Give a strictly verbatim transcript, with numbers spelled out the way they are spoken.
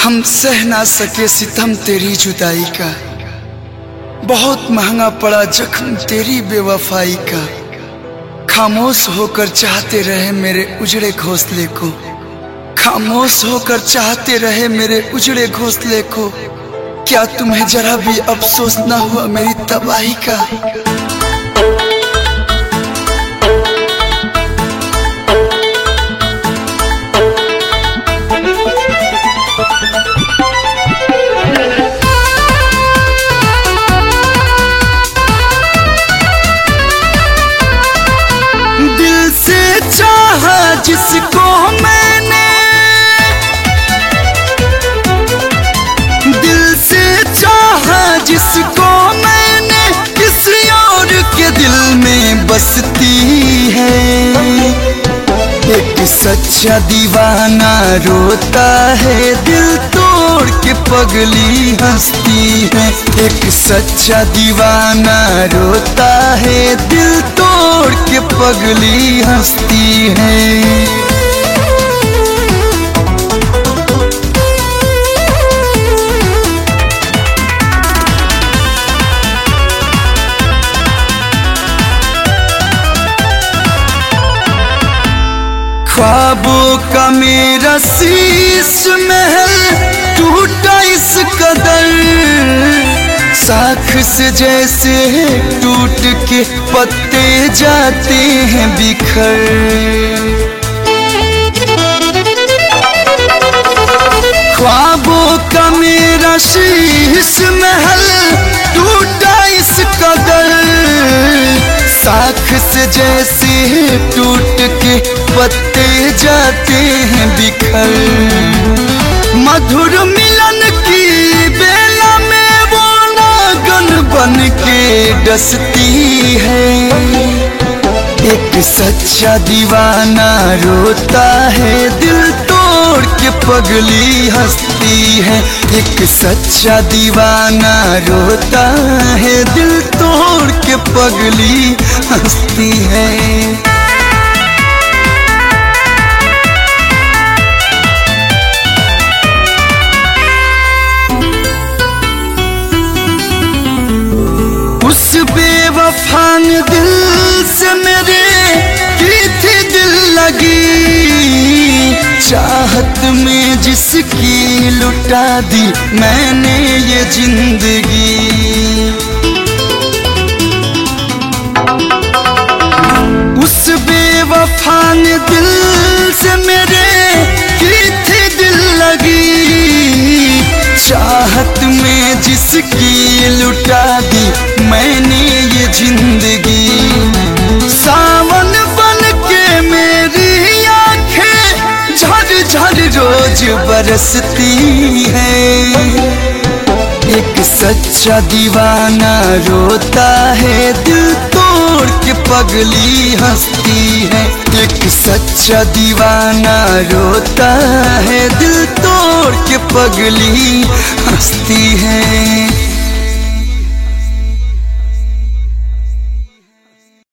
हम सह ना सके सितम तेरी जुदाई का, बहुत महंगा पड़ा जख्म तेरी बेवफाई का। खामोश होकर चाहते रहे मेरे उजड़े घोंसले को, खामोश होकर चाहते रहे मेरे उजड़े घोंसले को। क्या तुम्हें जरा भी अफसोस ना हुआ मेरी तबाही का? दिल से चाहा जिसको मैंने, दिल से चाहा जिसको मैंने, किसी और के दिल में बसती है। एक सच्चा दीवाना रोता है, दिल तोड़ के पगली हंसती है। एक सच्चा दीवाना रोता है, दिल तोड़ के पगली हंसती है। ख्वाबों का मेरा शीश महल टूटा इस कदर, साख से जैसे टूट के पत्ते जाते हैं बिखर। ख्वाबों का मेरा शीश महल टूटा इस कदर, साख से जैसे टूट के पत्ते जाते हैं बिखर। मधुर मिलन की बेला में वो नागन बन के डसती है। एक सच्चा दीवाना रोता है, दिल तोड़ के पगली हंसती है। एक सच्चा दीवाना रोता है, दिल तोड़ के पगली हंसती है। उस बेवफा ने दिल से मेरे की थी दिल लगी, चाहत में जिसकी लुटा दी मैंने ये जिंदगी। उस बेवफा ने दिल से मेरे की थी दिल लगी, चाहत में जिसकी लुटा दी मैंने ये जिंदगी। सावन बन के मेरी आंखें झर झर रोज बरसती है। एक सच्चा दीवाना रोता है, दिल तोड़ के पगली हंसती है। एक सच्चा दीवाना रोता है, दिल तोड़ के पगली हंसती है।